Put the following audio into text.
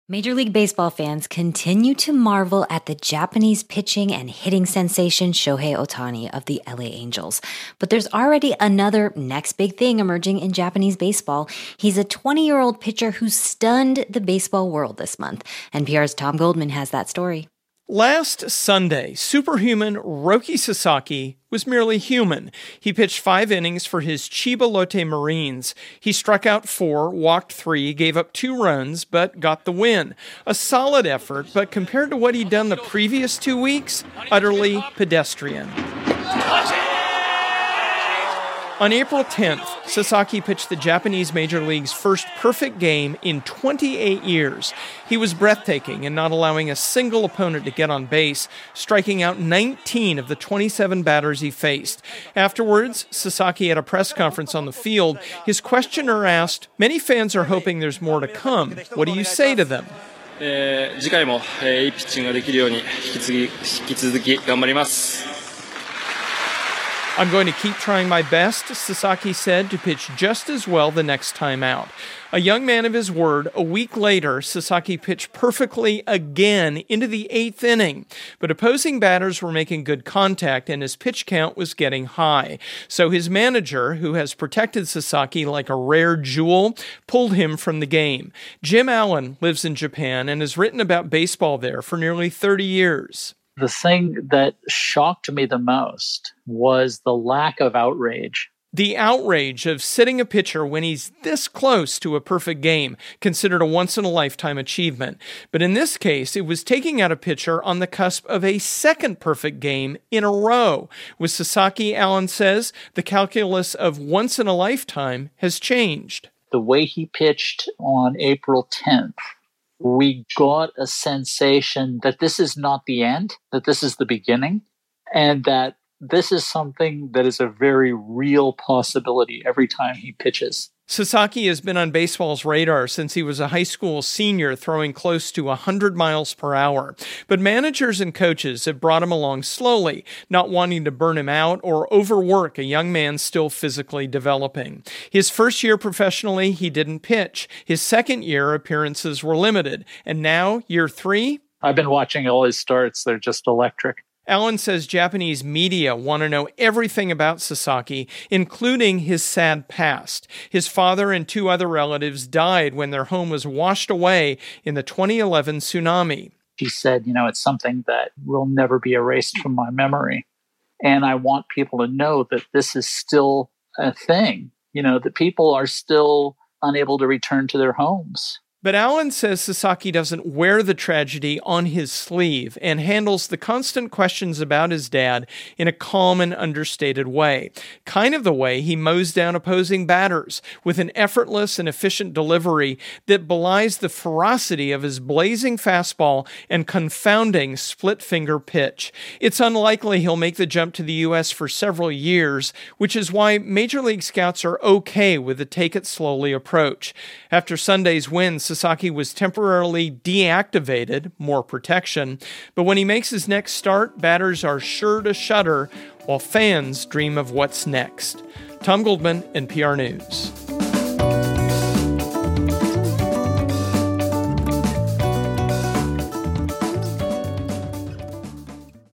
Major League Baseball fans continue to marvel at the Japanese pitching and hitting sensation Shohei Ohtani of the LA Angels. But there's already another next big thing emerging in Japanese baseball. He's a 20-year-old pitcher who stunned the baseball world this month. NPR's Tom Goldman has that story. Last Sunday, superhuman Roki Sasaki was merely human. He pitched 5 innings for his Chiba Lotte Marines. He struck out 4, walked 3, gave up 2 runs, but got the win. A solid effort, but compared to what he'd done the previous 2 weeks, utterly pedestrian. On April 10th, Sasaki pitched the Japanese Major League's first perfect game in 28 years. He was breathtaking in not allowing a single opponent to get on base, striking out 19 of the 27 batters he faced. Afterwards, Sasaki had a press conference on the field. His questioner asked, "Many fans are hoping there's more to come. What do you say to them?" 次回もいいピッチングができるように引き続き頑張ります。 "I'm going to keep trying my best," Sasaki said, "to pitch just as well the next time out." A young man of his word, a week later, Sasaki pitched perfectly again into the 8th inning. But opposing batters were making good contact and his pitch count was getting high. So his manager, who has protected Sasaki like a rare jewel, pulled him from the game. Jim Allen lives in Japan and has written about baseball there for nearly 30 years. The thing that shocked me the most was the lack of outrage. The outrage of sitting a pitcher when he's this close to a perfect game, considered a once-in-a-lifetime achievement. But in this case, it was taking out a pitcher on the cusp of a second perfect game in a row. With Sasaki, Allen says, the calculus of once-in-a-lifetime has changed. The way he pitched on April 10th, we got a sensation that this is not the end, that this is the beginning, and that this is something that is a very real possibility every time he pitches. Sasaki has been on baseball's radar since he was a high school senior, throwing close to 100 miles per hour. But managers and coaches have brought him along slowly, not wanting to burn him out or overwork a young man still physically developing. His first year professionally, he didn't pitch. His second year, appearances were limited. And now, year 3? I've been watching all his starts. They're just electric. Allen says Japanese media want to know everything about Sasaki, including his sad past. His father and 2 other relatives died when their home was washed away in the 2011 tsunami. He said, it's something that will never be erased from my memory. And I want people to know that this is still a thing, that people are still unable to return to their homes. But Allen says Sasaki doesn't wear the tragedy on his sleeve and handles the constant questions about his dad in a calm and understated way, kind of the way he mows down opposing batters, with an effortless and efficient delivery that belies the ferocity of his blazing fastball and confounding split-finger pitch. It's unlikely he'll make the jump to the U.S. for several years, which is why Major League scouts are okay with the take-it-slowly approach. After Sunday's win, Sasaki was temporarily deactivated, more protection, but when he makes his next start, batters are sure to shudder while fans dream of what's next. Tom Goldman, NPR News.